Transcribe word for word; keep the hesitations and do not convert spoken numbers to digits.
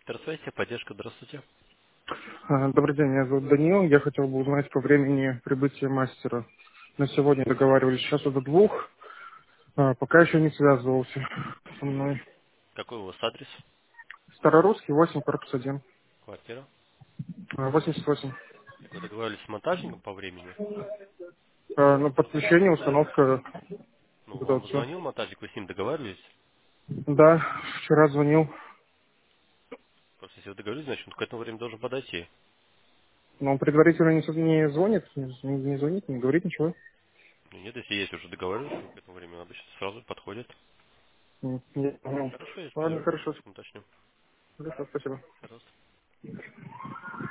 Центр связи, поддержка, здравствуйте. А, Добрый день, меня зовут Даниил. Я хотел бы узнать по времени прибытия мастера. На сегодня договаривались сейчас до двух. А, Пока еще не связывался со мной. Какой у вас адрес? Старорусский, восемь, корпус один. Квартира. А, восемьдесят восемь. Вы договаривались с монтажником по времени? А, Ну, подключение, установка, Ну, вот это вам все. звонил монтажник, вы с ним договаривались? Да, вчера звонил. Просто если вы договорились, значит, он к этому времени должен подойти. Но он предварительно не, с- не звонит, не, не звонит, не говорит ничего. Ну, нет, если есть уже договорились, он к этому времени он обычно сразу подходит. М, Не понял. Хорошо, я Ладно, подожду, хорошо. уточню. Хорошо, спасибо. Пожалуйста.